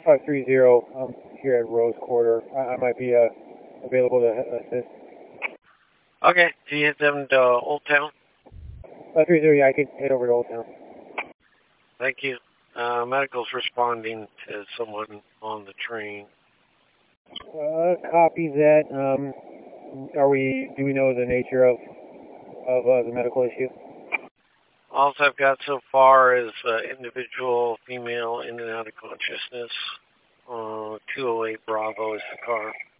530, here at Rose Quarter. I might be available to assist. Okay, do you hit them to Old Town? 530, I can head over to Old Town. Thank you. Medical's responding to someone on the train. Copy that. Do we know the nature of the medical issue? All I've got so far is individual female in and out of consciousness. 208 Bravo is the car.